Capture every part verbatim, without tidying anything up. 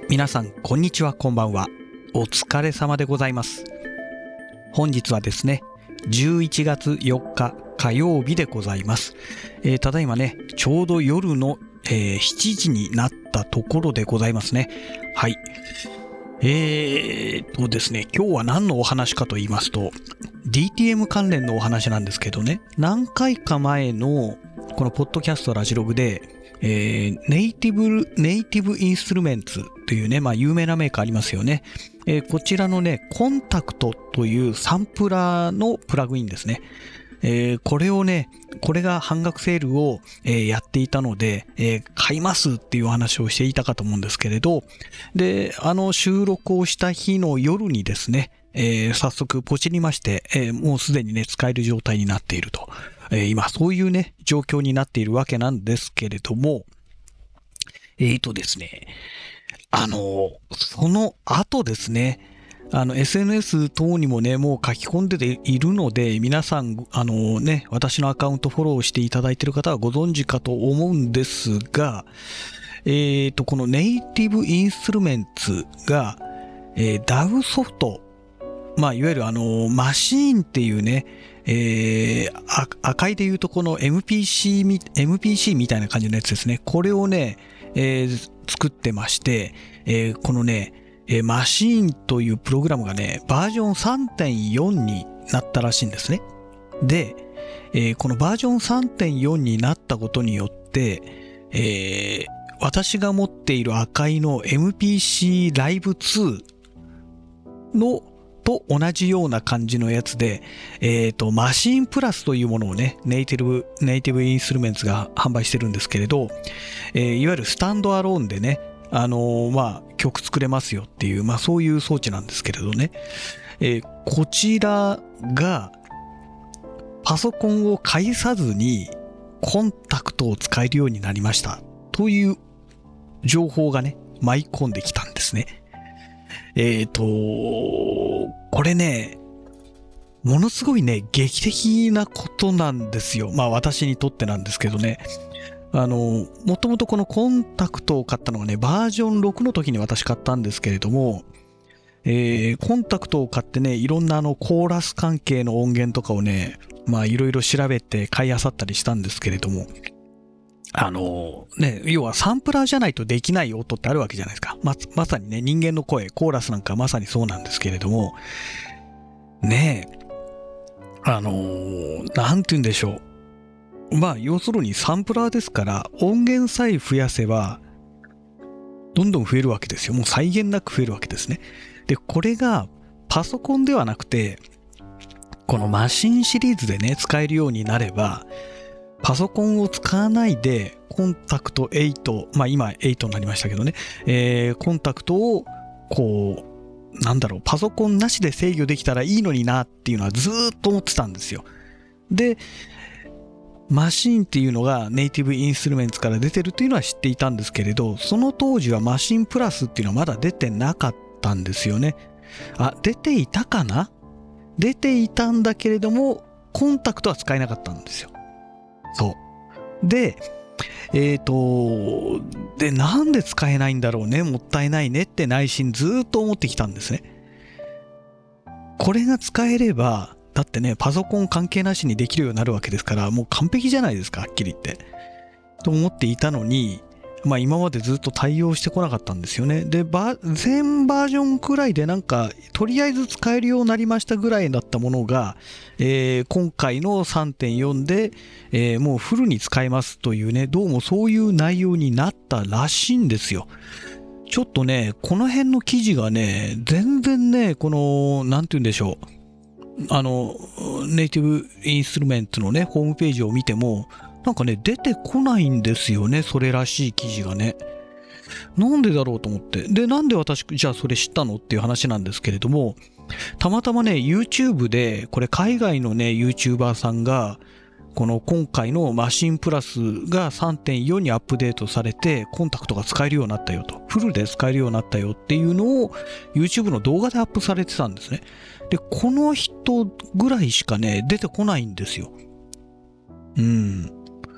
皆さんこんにちは、こんばんは。お疲れ様でございます。本日はですねじゅういちがつよっか火曜日でございます。えー、ただいまねちょうど夜の、えー、しちじになったところでございますね。はい。えーとですね今日は何のお話かと言いますと ディーティーエム 関連のお話なんですけどね、何回か前のこのポッドキャストラジログで、えー、ネイティブネイティブインストゥルメンツというね、まあ有名なメーカーありますよね。えー、こちらのねコンタクトというサンプラーのプラグインですね。えー、これをねこれが半額セールを、えー、やっていたので、えー、買いますっていう話をしていたかと思うんですけれど、であの収録をした日の夜にですね、えー、早速ポチりまして、えー、もうすでにね使える状態になっていると、えー、今そういうね状況になっているわけなんですけれども、えーとですねあのその後ですね、あの エスエヌエス 等にもねもう書き込んでいるので、皆さんあのね私のアカウントフォローしていただいている方はご存知かと思うんですが、えーとこのネイティブインストゥルメンツが、えー、ダウ ソフト、まあいわゆるあのマシーンっていうね、えー、赤いでいうとこの エムピーシー み エムピーシー みたいな感じのやつですね。これをね、えー、作ってまして、えー、このねえー、マシーンというプログラムがねバージョン さんてんよん になったらしいんですね。で、えー、このバージョン さんてんよん になったことによって、えー、私が持っている赤いの エムピーシー ライブツーのと同じような感じのやつで、えーと、マシーンプラスというものをねネイティブネイティブインストゥルメンツが販売してるんですけれど、えー、いわゆるスタンドアローンでねあのー、まあ曲作れますよっていう、まあそういう装置なんですけれどね、えー、こちらがパソコンを介さずにコンタクトを使えるようになりましたという情報がね舞い込んできたんですね。えっとこれねものすごいね劇的なことなんですよ。まあ私にとってなんですけどね、あのもともとこのコンタクトを買ったのがねバージョンろくの時に私買ったんですけれども、えー、コンタクトを買ってねいろんなあのコーラス関係の音源とかをねまあいろいろ調べて買い漁ったりしたんですけれども、あのね要はサンプラーじゃないとできない音ってあるわけじゃないですか。 ま, まさにね人間の声コーラスなんかまさにそうなんですけれどもねえあのなんて言うんでしょう、まあ要するにサンプラーですから音源さえ増やせばどんどん増えるわけですよ。もう際限なく増えるわけですね。でこれがパソコンではなくてこのマシンシリーズでね使えるようになれば、パソコンを使わないでコンタクトはち、まあ今はちになりましたけどね、えー、コンタクトをこうなんだろうパソコンなしで制御できたらいいのになっていうのはずーっと思ってたんですよ。でマシーンっていうのがネイティブインストゥルメンツから出てるというのは知っていたんですけれど、その当時はマシンプラスっていうのはまだ出てなかったんですよね。あ、出ていたかな？出ていたんだけれどもコンタクトは使えなかったんですよ。そうでえっとでなんで使えないんだろうね、もったいないねって内心ずーっと思ってきたんですね。これが使えればだってねパソコン関係なしにできるようになるわけですから、もう完璧じゃないですかはっきり言ってと思っていたのに、まあ今までずっと対応してこなかったんですよね。でバ全バージョンくらいでなんかとりあえず使えるようになりましたぐらいだったものが、えー、今回の さんてんよん で、えー、もうフルに使えますというね、どうもそういう内容になったらしいんですよ。ちょっとねこの辺の記事がね全然ねこのなんて言うんでしょう、あのネイティブインストゥルメントのねホームページを見てもなんかね出てこないんですよね、それらしい記事がね。なんでだろうと思って、でなんで私じゃあそれ知ったのっていう話なんですけれども、たまたまね YouTube でこれ海外のね YouTuber さんがこの今回のマシンプラスが さんてんよん にアップデートされてコンタクトが使えるようになったよと、フルで使えるようになったよっていうのを YouTube の動画でアップされてたんですね。でこの人ぐらいしかね出てこないんですよ。うん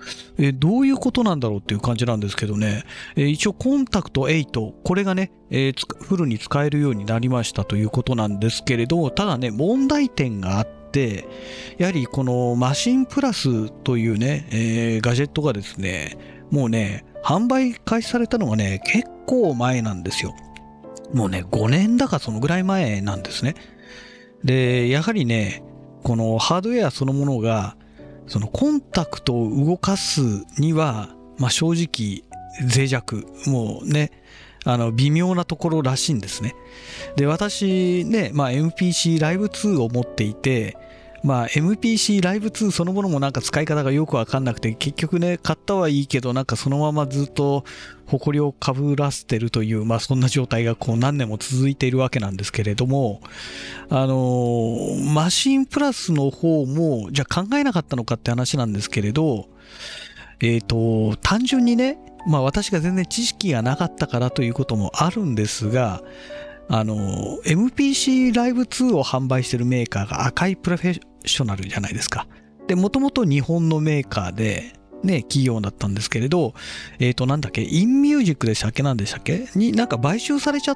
えーどういうことなんだろうっていう感じなんですけどね、えー一応コンタクトはち、これがね、えーつフルに使えるようになりましたということなんですけれど、ただね、問題点があって、やはりこのマシンプラスというね、えーガジェットがですね、もうね、販売開始されたのがね、結構前なんですよ。もうね、ごねんだかそのぐらい前なんですね。で、やはりね、このハードウェアそのものが、そのコンタクトを動かすには、まあ正直脆弱、もうね、あの微妙なところらしいんですね。で、私ね、まあ エムピーシー ライブツーを持っていて、まあ エムピーシー ライブツーそのものもなんか使い方がよくわかんなくて、結局ね、買ったはいいけど、なんかそのままずっと埃をかぶらせてるという、まあそんな状態がこう何年も続いているわけなんですけれども、あのーマシンプラスの方も、じゃあ考えなかったのかって話なんですけれど、えっと、単純にね、まあ私が全然知識がなかったからということもあるんですが、あの、エムピーシー ライブツーを販売しているメーカーが赤いプロフェッショナルじゃないですか。で、もともと日本のメーカーで、ね、企業だったんですけれど、えっと、なんだっけ、インミュージックでしたっけなんでしたっけになんか買収されちゃって、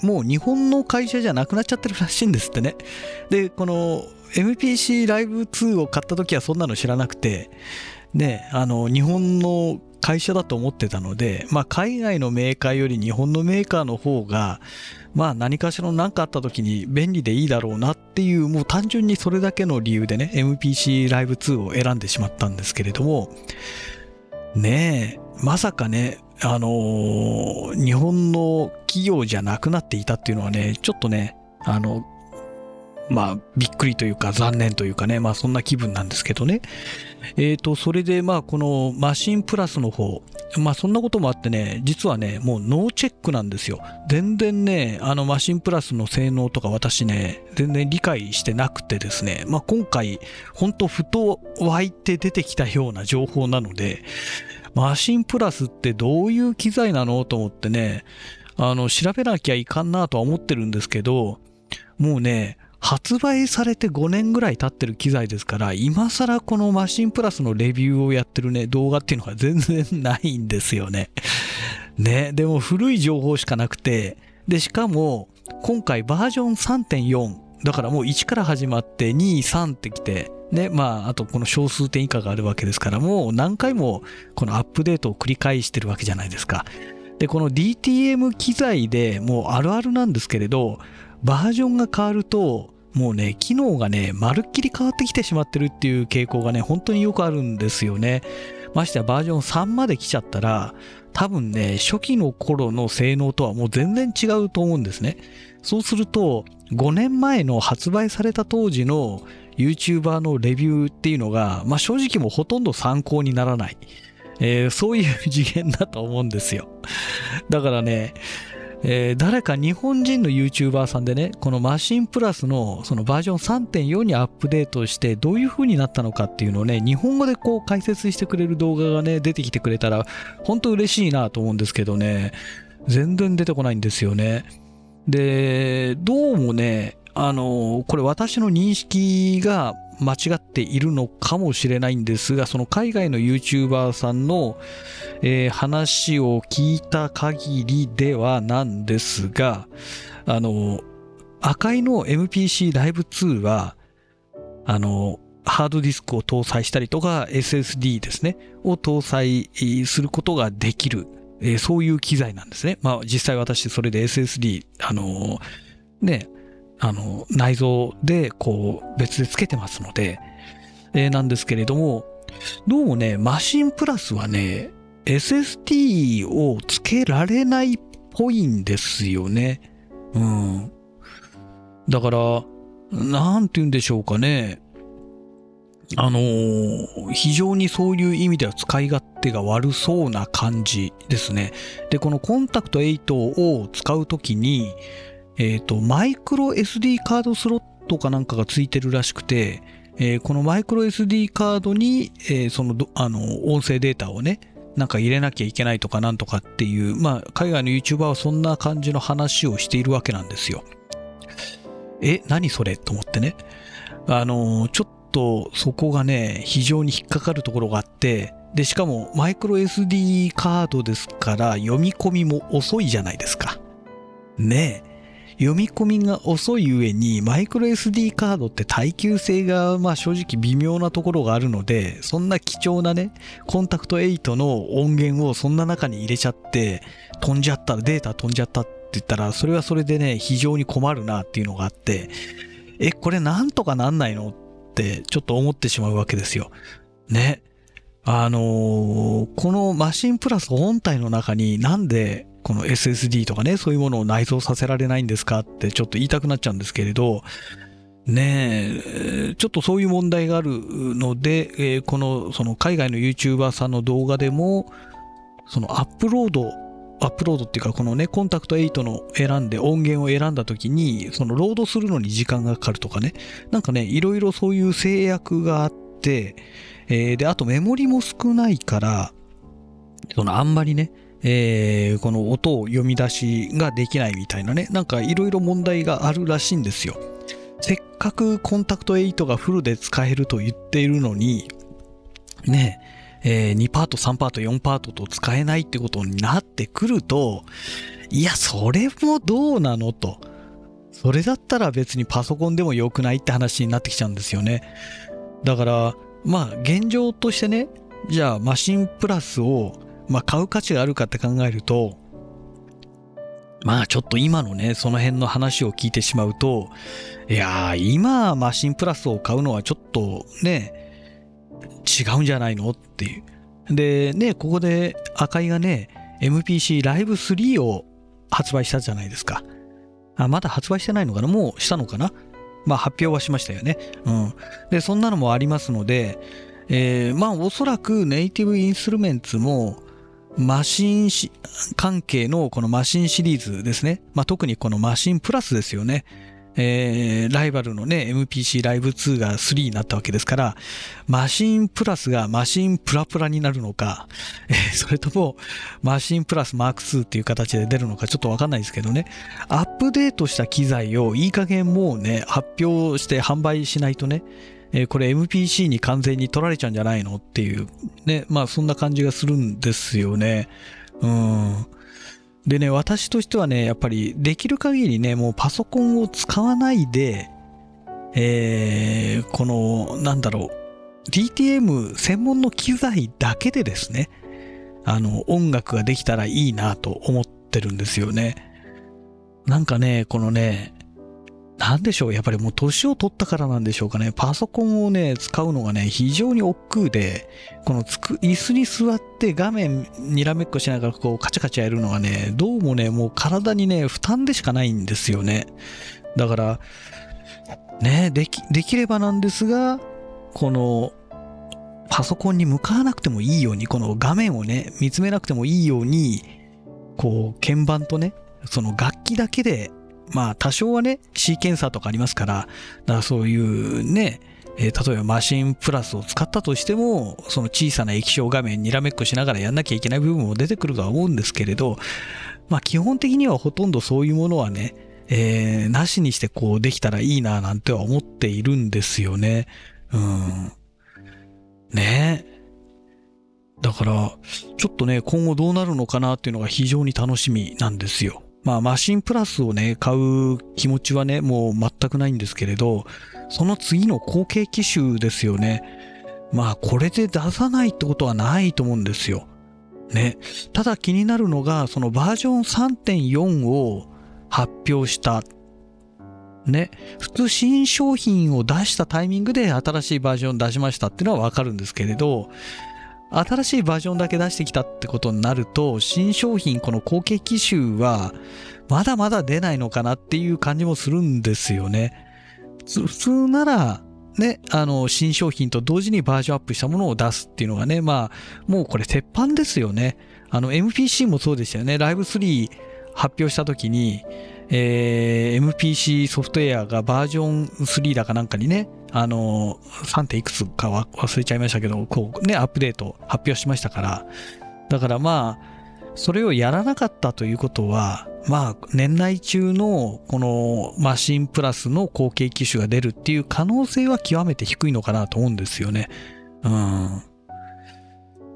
もう日本の会社じゃなくなっちゃってるらしいんですってね。で、この エムピーシー ライブツーを買った時はそんなの知らなくて、ね、あの、日本の会社だと思ってたので、まあ、海外のメーカーより日本のメーカーの方が、まあ、何かしら何かあった時に便利でいいだろうなっていう、もう単純にそれだけの理由でね、エムピーシー ライブツーを選んでしまったんですけれども、ねえ、まさかね、あのー日本の企業じゃなくなっていたっていうのはね、ちょっとね、あの、まあ、びっくりというか残念というかね、まあそんな気分なんですけどね。えーと、それでまあこのマシンプラスの方、まあそんなこともあってね、実はね、もうノーチェックなんですよ。全然ね、あのマシンプラスの性能とか私ね、全然理解してなくてですね、まあ今回、ほんとふと湧いて出てきたような情報なので、マシンプラスってどういう機材なのと思ってね、あの調べなきゃいかんなとは思ってるんですけど、もうね、発売されてごねんぐらい経ってる機材ですから、今更このマシンプラスのレビューをやってるね、動画っていうのが全然ないんですよね。ね、でも古い情報しかなくて、で、しかも、今回バージョン さんてんよん、だからもういちから始まってに、さんってきて、ね、まあ、あとこの小数点以下があるわけですから、もう何回もこのアップデートを繰り返してるわけじゃないですか。で、この ディーティーエム 機材でもうあるあるなんですけれど、バージョンが変わると、もうね、機能がね、まるっきり変わってきてしまってるっていう傾向がね、本当によくあるんですよね。ましてやバージョンさんまで来ちゃったら、多分ね、初期の頃の性能とはもう全然違うと思うんですね。そうすると、ごねんまえの発売された当時の YouTuber のレビューっていうのが、まあ正直もうほとんど参考にならない。えーそういう次元だと思うんですよ。だからね、えー誰か日本人の YouTuber さんでね、このマシンプラスのそのバージョン さんてんよん にアップデートしてどういう風になったのかっていうのをね、日本語でこう解説してくれる動画がね、出てきてくれたら本当嬉しいなと思うんですけどね、全然出てこないんですよね。で、どうもね、あの、これ私の認識が間違っているのかもしれないんですが、その海外の YouTuber さんの、えー話を聞いた限りではなんですが、あの、赤いの エムピーシー ライブツーは、あの、ハードディスクを搭載したりとか エスエスディー ですね、を搭載することができる、えーそういう機材なんですね。まあ実際私それで エスエスディー、あの、ね、あの、内蔵でこう別でつけてますので、えーなんですけれども、どうもね、マシンプラスはね、エスエスディー をつけられないっぽいんですよね。うん。だから、なんて言うんでしょうかね。あのー非常にそういう意味では使い勝手が悪そうな感じですね。で、このコンタクトはちを使うときに、えっと、マイクロ エスディー カードスロットかなんかがついてるらしくて、えーこのマイクロ エスディー カードに、えーそのど、あの、音声データをね、なんか入れなきゃいけないとかなんとかっていう、まあ、海外の YouTuber はそんな感じの話をしているわけなんですよ。え、何それと思ってね。あの、ちょっとそこがね、非常に引っかかるところがあって、 で、しかもマイクロ エスディー カードですから読み込みも遅いじゃないですか。ねえ。読み込みが遅い上にマイクロ エスディー カードって耐久性がまあ正直微妙なところがあるので、そんな貴重なねコンタクトエイトの音源をそんな中に入れちゃって飛んじゃったらデータ飛んじゃったって言ったらそれはそれでね非常に困るなっていうのがあって、えこれなんとかなんないのってちょっと思ってしまうわけですよね。あのー、このマシンプラス本体の中になんでこの エスエスディー とかねそういうものを内蔵させられないんですかってちょっと言いたくなっちゃうんですけれどねえ、ちょっとそういう問題があるので、えー、このその海外の YouTuber さんの動画でもそのアップロードアップロードっていうかこのねコンタクトエイトの選んで音源を選んだ時にそのロードするのに時間がかかるとかね、なんかねいろいろそういう制約があって、えー、であとメモリも少ないからそのあんまりねえー、この音を読み出しができないみたいなね、なんかいろいろ問題があるらしいんですよ。せっかくコンタクトエイトがフルで使えると言っているのにねえー、にパートさんパートよんパートと使えないってことになってくると、いやそれもどうなのと、それだったら別にパソコンでも良くないって話になってきちゃうんですよね。だからまあ現状としてね、じゃあマシンプラスをまあ買う価値があるかって考えると、まあちょっと今のねその辺の話を聞いてしまうと、いやー今マシンプラスを買うのはちょっとね違うんじゃないのっていう。でね、ここで赤井がね エムピーシー ライブスリーを発売したじゃないですか。あ、まだ発売してないのかな、もうしたのかな。まあ発表はしましたよね。うん。でそんなのもありますので、えー、まあおそらくネイティブインストゥルメンツもマシン関係のこのマシンシリーズですね。まあ、特にこのマシンプラスですよね。えー、ライバルのね エムピーシー ライブツーがスリーになったわけですから、マシンプラスがマシンプラプラになるのか、えー、それともマシンプラスマークツーっていう形で出るのかちょっとわかんないですけどね。アップデートした機材をいい加減もうね発表して販売しないとね、えー、これ エムピーシー に完全に取られちゃうんじゃないのっていうね、まあそんな感じがするんですよね。うん。でね、私としてはね、やっぱりできる限りね、もうパソコンを使わないで、えー、この、なんだろう、ディーティーエム 専門の機材だけでですね、あの、音楽ができたらいいなと思ってるんですよね。なんかね、このね、なんでしょう、やっぱりもう年を取ったからなんでしょうかね、パソコンをね使うのがね非常に億劫で、このつく椅子に座って画面にらめっこしながらこうカチャカチャやるのがねどうもねもう体にね負担でしかないんですよね。だからねできできればなんですが、このパソコンに向かわなくてもいいように、この画面をね見つめなくてもいいように、こう鍵盤とねその楽器だけで、まあ多少はねシーケンサーとかありますから、だからそういうね、えー、例えばマシンプラスを使ったとしてもその小さな液晶画面にらめっこしながらやんなきゃいけない部分も出てくるとは思うんですけれど、まあ基本的にはほとんどそういうものはね、えー、なしにしてこうできたらいいななんては思っているんですよね。うんねえ、だからちょっとね今後どうなるのかなっていうのが非常に楽しみなんですよ。まあマシンプラスをね買う気持ちはねもう全くないんですけれど、その次の後継機種ですよね。まあこれで出さないってことはないと思うんですよね。ただ気になるのがそのバージョン さんてんよん を発表したね。普通新商品を出したタイミングで新しいバージョン出しましたっていうのはわかるんですけれど、新しいバージョンだけ出してきたってことになると、新商品この後継機種はまだまだ出ないのかなっていう感じもするんですよね。普通ならね、あの新商品と同時にバージョンアップしたものを出すっていうのがね、まあもうこれ鉄板ですよね。あの エムピーシー もそうでしたよね。ライブスリー発表した時に、えー、エムピーシー ソフトウェアがバージョンスリーだかなんかにね、あのさんてんいくつかは忘れちゃいましたけど、こうねアップデート発表しましたから、だからまあそれをやらなかったということは、まあ年内中のこのマシンプラスの後継機種が出るっていう可能性は極めて低いのかなと思うんですよね。うん。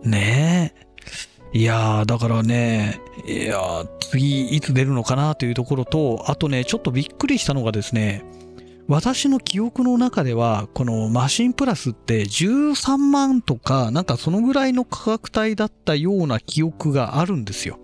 ねえ。いやー、だからね、いやー、次いつ出るのかなというところと、あとね、ちょっとびっくりしたのがですね、私の記憶の中では、このマシンプラスってじゅうさんまんとか、なんかそのぐらいの価格帯だったような記憶があるんですよ。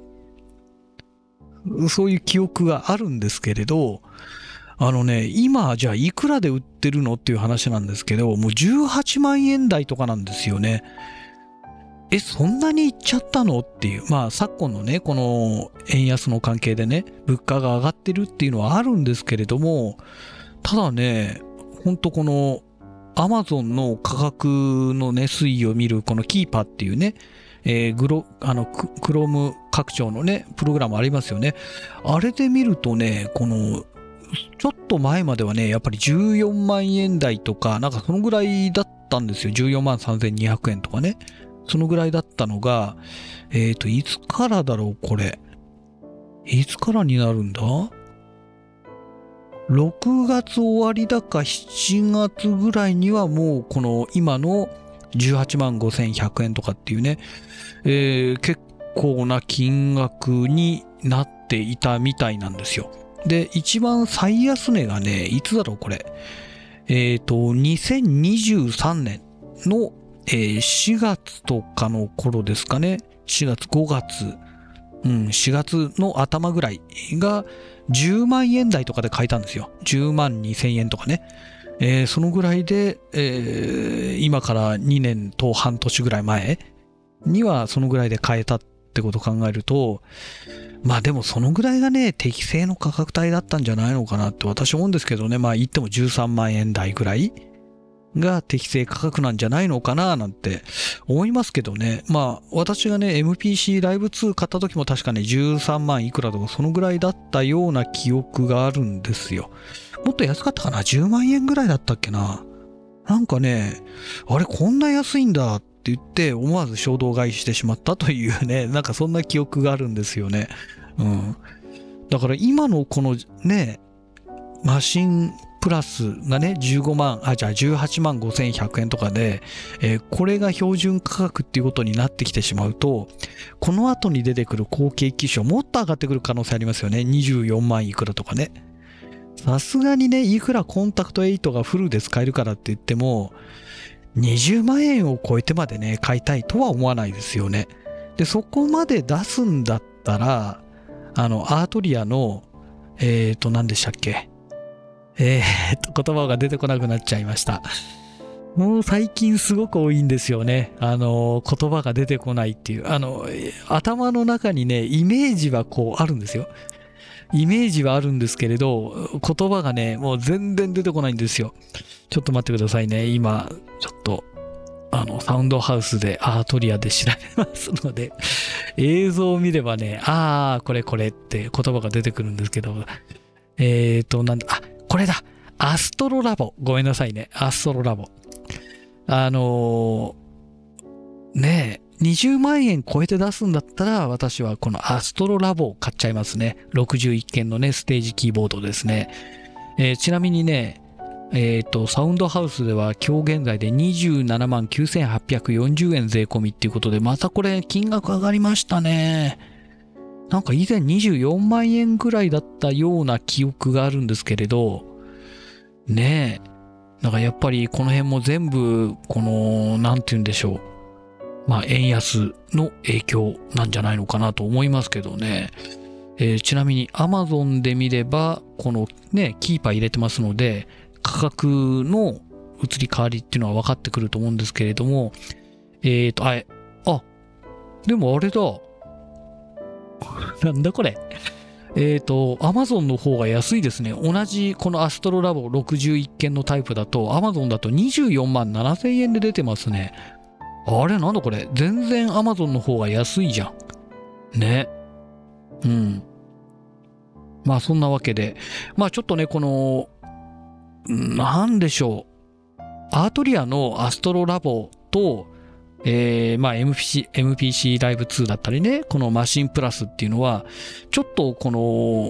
そういう記憶があるんですけれど、あのね、今、じゃあいくらで売ってるのっていう話なんですけど、もうじゅうはちまんえん台とかなんですよね。え、そんなにいっちゃったのっていう。まあ、昨今のね、この円安の関係でね、物価が上がってるっていうのはあるんですけれども、ただね、ほんとこの、アマゾンの価格のね、推移を見る、このキーパーっていうね、えー、グロ、あの、クローム拡張のね、プログラムありますよね。あれで見るとね、この、ちょっと前まではね、やっぱりじゅうよんまんえん台とか、なんかそのぐらいだったんですよ。じゅうよんまんさんぜんにひゃくえんとかね。そのぐらいだったのが、えっと、いつからだろう、これ。いつからになるんだ ?ろく 月終わりだかしちがつぐらいにはもうこの今のじゅうはちまんごせんひゃくえんとかっていうね、えー、結構な金額になっていたみたいなんですよ。で、一番最安値がね、いつだろうこれ。えっと、にせんにじゅうさんねんの、えー、しがつとかの頃ですかね。しがつ、ごがつ。うん、しがつの頭ぐらいがじゅうまんえん台とかで買えたんですよ。じゅうまんにせんえんとかね。えー、そのぐらいで、えー、今からにねんと半年ぐらい前にはそのぐらいで買えたってことを考えると、まあでもそのぐらいがね、適正の価格帯だったんじゃないのかなって私思うんですけどね。まあ言ってもじゅうさんまんえん台ぐらいが適正価格なんじゃないのかななんて思いますけどね。まあ私がね エムピーシー ライブツー買った時も確かねじゅうさんまんいくらとかそのぐらいだったような記憶があるんですよ。もっと安かったかな ?じゅうまんえんぐらいだったっけな。なんかね、あれこんな安いんだって言って思わず衝動買いしてしまったというね、なんかそんな記憶があるんですよね。うん。だから今のこのね、マシンプラスがね、じゅうごまん、あ、じゃあじゅうはちまんごせんひゃくえんとかで、えー、これが標準価格っていうことになってきてしまうと、この後に出てくる後継機種もっと上がってくる可能性ありますよね。にじゅうよんまんいくらとかね。さすがにね、いくらコンタクトはちがフルで使えるからって言っても、にじゅうまんえんを超えてまでね、買いたいとは思わないですよね。で、そこまで出すんだったら、あの、アートリアの、えーと、何でしたっけえーと、言葉が出てこなくなっちゃいました。もう最近すごく多いんですよね。あの、言葉が出てこないっていう。あの、頭の中にね、イメージはこうあるんですよ。イメージはあるんですけれど、言葉がね、もう全然出てこないんですよ。ちょっと待ってくださいね。今、ちょっと、あの、サウンドハウスでアートリアで調べますので、映像を見ればね、あー、これこれって言葉が出てくるんですけど、えーと、なんだ、あ、これだアストロラボ。ごめんなさいね。アストロラボ。あのー、ねえ、にじゅうまんえん超えて出すんだったら、私はこのアストロラボを買っちゃいますね。ろくじゅういっけんのね、ステージキーボードですね。えー、ちなみにね、えっと、サウンドハウスでは今日現在でにじゅうななまんきゅうせんはっぴゃくよんじゅうえん税込みっていうことで、またこれ金額上がりましたね。なんか以前にじゅうよんまんえんぐらいだったような記憶があるんですけれど、ねえ。なんかやっぱりこの辺も全部、この、なんて言うんでしょう。まあ、円安の影響なんじゃないのかなと思いますけどね。えー、ちなみに Amazon で見れば、このね、キーパー入れてますので、価格の移り変わりっていうのは分かってくると思うんですけれども、えっと、あれ、あ、でもあれだ。なんだこれ。えっと、Amazon の方が安いですね。同じこのアストロラボろくじゅういっけんのタイプだと、Amazon だとにじゅうよんまんななせんえんで出てますね。あれなんだこれ。全然 Amazon の方が安いじゃん。ね。うん。まあそんなわけで。まあちょっとね、この、なんでしょう。アートリアのアストロラボと、えー、まあ エムピーシー、エムピーシー ライブツーだったりね、このマシンプラスっていうのは、ちょっとこの、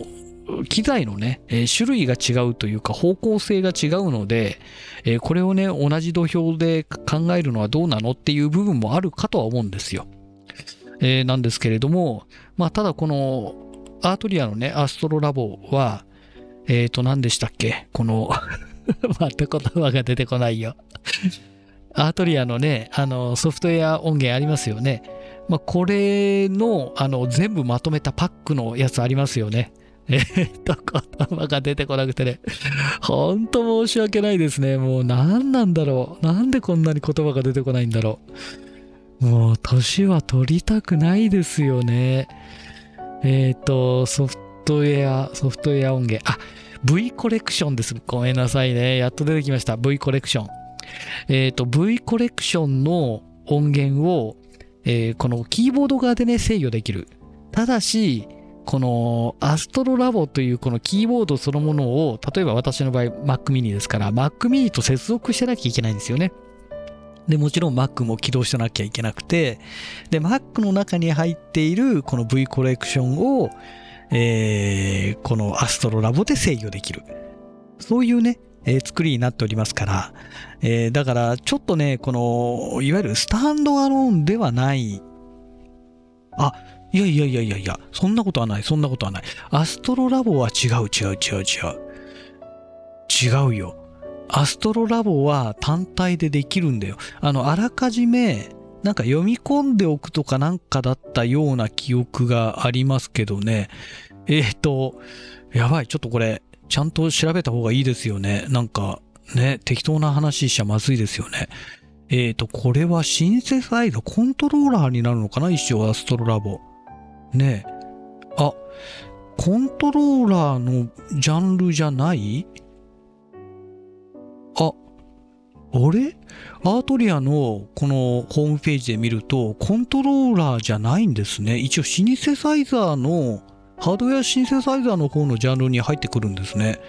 機材のね、えー、種類が違うというか方向性が違うので、えー、これをね、同じ土俵で考えるのはどうなのっていう部分もあるかとは思うんですよ。えー、なんですけれども、まあ、ただこのアートリアのね、アストロラボは、えーと、何でしたっけこの、また言葉が出てこないよ。アートリアのね、あの、ソフトウェア音源ありますよね。まあ、これの、あの、全部まとめたパックのやつありますよね。えーっと、言葉が出てこなくてね。ほんと申し訳ないですね。もう何なんだろう。なんでこんなに言葉が出てこないんだろう。もう、年は取りたくないですよね。えーっと、ソフトウェア、ソフトウェア音源。あ、V コレクションです。ごめんなさいね。やっと出てきました。V コレクション。えっと、V コレクションの音源を、えー、このキーボード側でね、制御できる。ただし、このアストロラボというこのキーボードそのものを、例えば私の場合 Mac mini ですから、Mac mini と接続してなきゃいけないんですよね。で、もちろん Mac も起動してなきゃいけなくて、で、Mac の中に入っているこの V コレクションを、えー、このアストロラボで制御できる。そういうね、えー、作りになっておりますから、えー、だからちょっとね、このいわゆるスタンドアローンではない、あ、いやいやいやいやいや、そんなことはない、そんなことはない。アストロラボは違う違う違う違う違うよ。アストロラボは単体でできるんだよ。あのあらかじめなんか読み込んでおくとかなんかだったような記憶がありますけどね。えっとやばい、ちょっとこれちゃんと調べた方がいいですよね。なんかね、適当な話しちゃまずいですよね。えっと、これはシンセサイザー、コントローラーになるのかな一応アストロラボ。ねえ。あ、コントローラーのジャンルじゃない？あ、あれ？アートリアのこのホームページで見ると、コントローラーじゃないんですね。一応シンセサイザーの、ハードウェアシンセサイザーの方のジャンルに入ってくるんですね。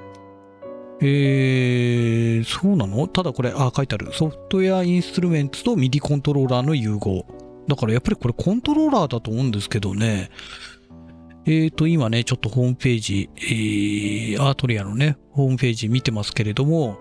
えー、そうなの？ただこれ、あ、書いてある。ソフトウェアインストゥルメンツとミディコントローラーの融合。だからやっぱりこれコントローラーだと思うんですけどね。えーと、今ね、ちょっとホームページ、えー、アートリアのね、ホームページ見てますけれども、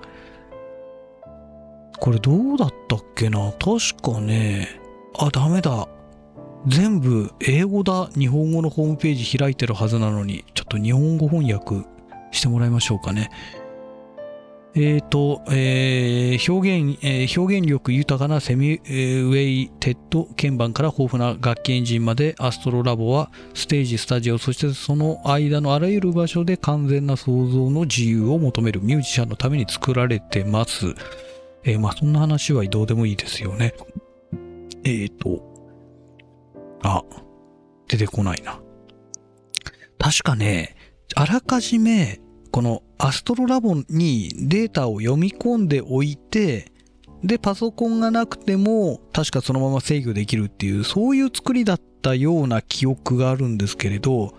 これどうだったっけな？確かね、あ、ダメだ。全部英語だ。日本語のホームページ開いてるはずなのに、ちょっと日本語翻訳してもらいましょうかね。えーと、えー、表現、えー、表現力豊かなセミウェイテッド鍵盤から豊富な楽器エンジンまで、アストロラボはステージ、スタジオ、そしてその間のあらゆる場所で完全な創造の自由を求めるミュージシャンのために作られてます。えー、まあそんな話はどうでもいいですよね。えーと、あ、出てこないな。確かね、あらかじめこのアストロラボにデータを読み込んでおいて、でパソコンがなくても確かそのまま制御できるっていう、そういう作りだったような記憶があるんですけれど、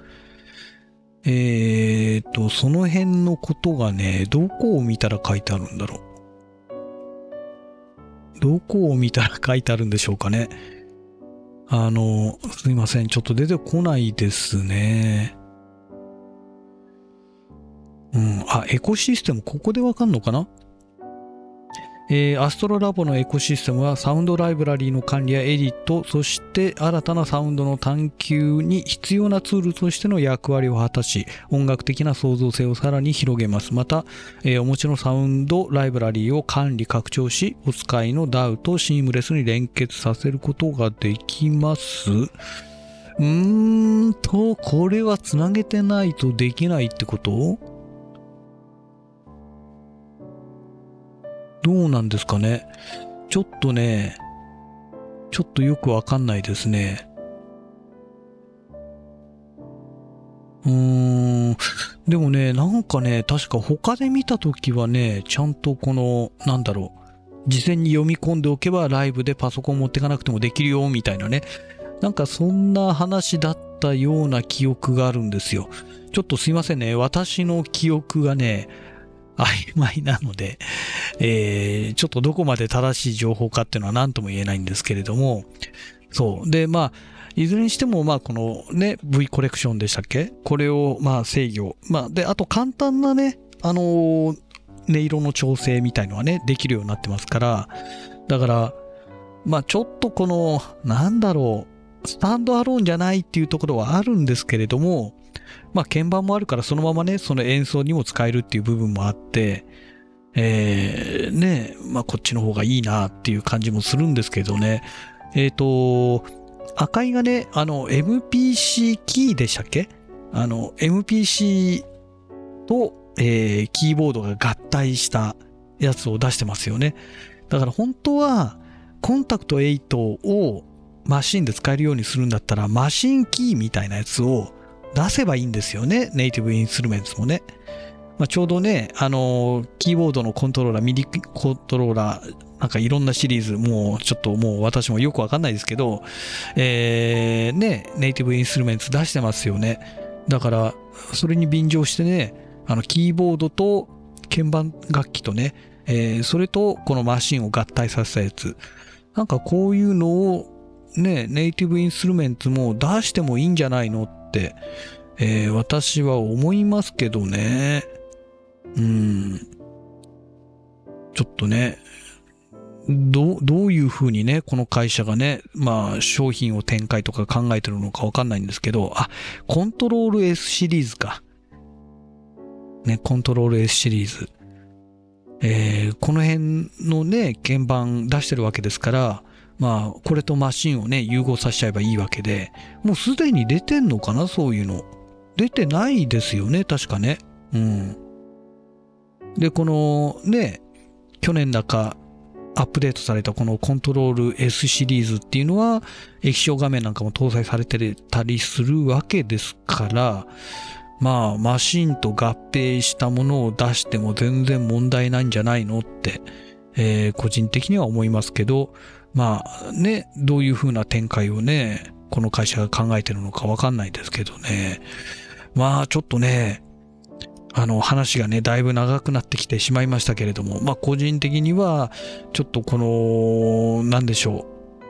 えーとその辺のことがね、どこを見たら書いてあるんだろう。どこを見たら書いてあるんでしょうかね。あのすいません、ちょっと出てこないですね。うん、あ、エコシステム、ここでわかんのかな？えー、アストロラボのエコシステムはサウンドライブラリーの管理やエディット、そして新たなサウンドの探求に必要なツールとしての役割を果たし、音楽的な創造性をさらに広げます。また、えー、お持ちのサウンドライブラリーを管理拡張し、お使いの ダウ とシームレスに連結させることができます。うーんと、これはつなげてないとできないってこと？どうなんですかね。ちょっとね、ちょっとよくわかんないですね。うーん。でもね、なんかね、確か他で見たときはね、ちゃんとこの、なんだろう、事前に読み込んでおけばライブでパソコン持ってかなくてもできるよ、みたいなね。なんかそんな話だったような記憶があるんですよ。ちょっとすいませんね。私の記憶がね、曖昧なので、えー、ちょっとどこまで正しい情報かっていうのは何とも言えないんですけれども、そう。で、まあ、 いずれにしても、まあ、このね、V コレクションでしたっけ、これを、まあ、制御。まあ、で、あと簡単なね、あのー音色の調整みたいのはね、できるようになってますから、だから、まあ、ちょっとこの、なんだろう、スタンドアローンじゃないっていうところはあるんですけれども、まあ、鍵盤もあるから、そのままね、その演奏にも使えるっていう部分もあって、えー、ね、まあ、こっちの方がいいなっていう感じもするんですけどね。えっと、赤いがね、あの、エムピーシー キーでしたっけ？あの、エムピーシー と、えー、キーボードが合体したやつを出してますよね。だから本当は、コンタクトはちをマシンで使えるようにするんだったら、マシンキーみたいなやつを出せばいいんですよね。ネイティブインストゥルメンツもね。まあ、ちょうどね、あのー、キーボードのコントローラー、ミディコントローラー、なんかいろんなシリーズ、もうちょっともう私もよくわかんないですけど、えー、ね、ネイティブインストゥルメンツ出してますよね。だから、それに便乗してね、あの、キーボードと鍵盤楽器とね、えー、それとこのマシンを合体させたやつ。なんかこういうのをね、ネイティブインストゥルメンツも出してもいいんじゃないのって、えー、私は思いますけどね。うん。ちょっとね、どう、どういうふうにね、この会社がね、まあ、商品を展開とか考えてるのかわかんないんですけど、あ、コントロール S シリーズか。ね、コントロール S シリーズ。えー、この辺のね、鍵盤出してるわけですから、まあ、これとマシンをね、融合させちゃえばいいわけで、もうすでに出てんのかな、そういうの。出てないですよね、確かね。うん。で、このね、去年だかアップデートされたこのコントロール S シリーズっていうのは、液晶画面なんかも搭載されてたりするわけですから、まあ、マシンと合併したものを出しても全然問題ないんじゃないのって、えー、個人的には思いますけど、まあね、どういう風な展開をね、この会社が考えてるのかわかんないですけどね。まあちょっとね、あの話がね、だいぶ長くなってきてしまいましたけれども、まあ個人的には、ちょっとこの、なんでしょ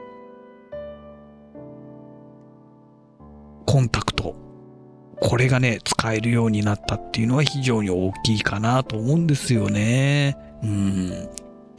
う、コンタクト。これがね、使えるようになったっていうのは非常に大きいかなと思うんですよね。うん。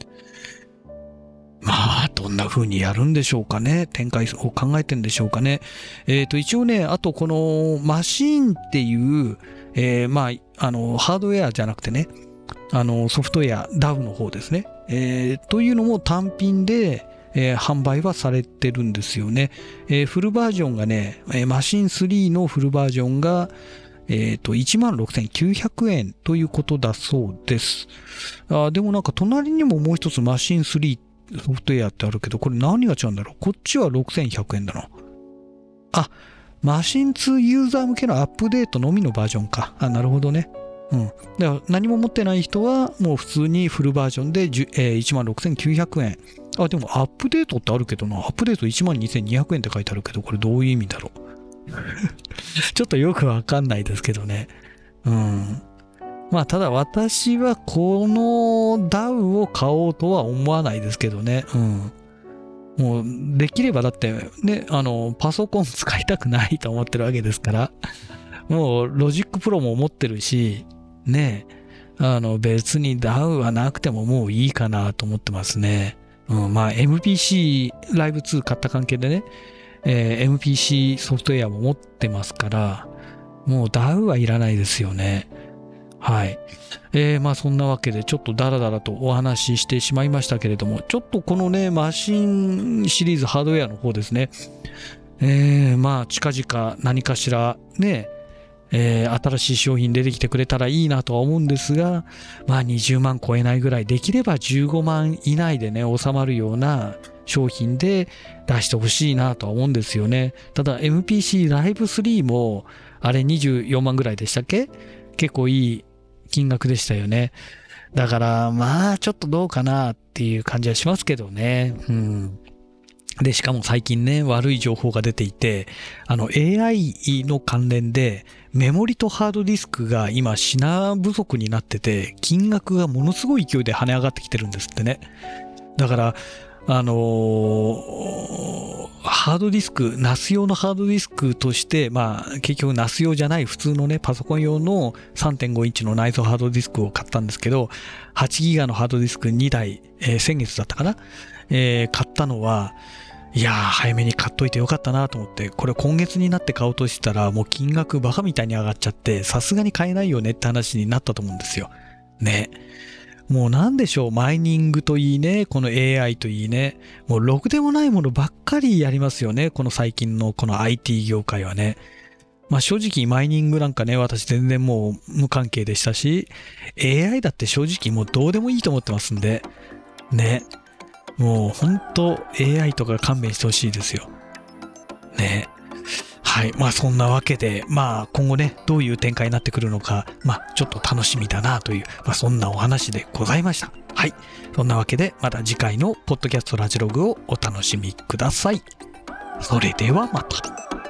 まあ、どんな風にやるんでしょうかね。展開を考えてんでしょうかね。えっと、一応ね、あとこのマシンっていう、えー、まあ、あの、ハードウェアじゃなくてね、あの、ソフトウェア、ダウ の方ですね。えー、というのも単品で、えー、販売はされてるんですよね。えー、フルバージョンがね、マシンスリーのフルバージョンが、えっと、いちまんろくせんきゅうひゃくえんということだそうです。あ、でもなんか隣にももう一つマシンスリーソフトウェアってあるけど、これ何が違うんだろう。こっちはろくせんひゃくえんだな。あ、マシンツーユーザー向けのアップデートのみのバージョンか。あ、なるほどね。うん。だから何も持ってない人はもう普通にフルバージョンで、えー、いちまんろくせんきゅうひゃくえん。あ、でもアップデートってあるけどな。アップデートいちまんにせんにひゃくえんって書いてあるけど、これどういう意味だろう。ちょっとよくわかんないですけどね。うん。まあ、ただ私はこのダウを買おうとは思わないですけどね。うん。もう、できればだってね、あの、パソコン使いたくないと思ってるわけですから。もう、ロジックプロも持ってるし、ね、あの、別にダウはなくてももういいかなと思ってますね。うん、まあ、エムピーシー ライブツー買った関係でね、えー、エムピーシー ソフトウェアも持ってますから、もうダウはいらないですよね。はい。えー、まあそんなわけでちょっとダラダラとお話ししてしまいましたけれども、ちょっとこのね、マシンシリーズハードウェアの方ですね。えー、まあ近々何かしらね、えー、新しい商品出てきてくれたらいいなとは思うんですが、まあにじゅうまん超えないぐらい、できればじゅうごまん以内でね、収まるような商品で出してほしいなとは思うんですよね。ただ エムピーシー ライブスリーもあれにじゅうよんまんぐらいでしたっけ？結構いい金額でしたよね。だからまあちょっとどうかなっていう感じはしますけどね。うん。で、しかも最近ね、悪い情報が出ていて、あの エーアイ の関連でメモリとハードディスクが今品不足になってて、金額がものすごい勢いで跳ね上がってきてるんですってね。だから、 あのー、ハードディスク、ナス 用のハードディスクとして、まあ、結局 ナス 用じゃない普通のね、パソコン用の さんてんご インチの内蔵ハードディスクを買ったんですけど、はちギガのハードディスクにだい、えー、先月だったかな、えー、買ったのは、いやー、早めに買っといてよかったなと思って、これ今月になって買おうとしたら、もう金額バカみたいに上がっちゃって、さすがに買えないよねって話になったと思うんですよ。ね。もうなんでしょう、マイニングといいね、この エーアイ といいね、もうろくでもないものばっかりやりますよね、この最近のこの アイティー 業界はね。まあ正直マイニングなんかね、私全然もう無関係でしたし、エーアイ だって正直もうどうでもいいと思ってますんで、ね。もう本当 エーアイ とか勘弁してほしいですよ。ね。はい。まあそんなわけで、まあ今後ね、どういう展開になってくるのか、まあちょっと楽しみだなという、まあそんなお話でございました。はい。そんなわけで、また次回のポッドキャストラジログをお楽しみください。それではまた。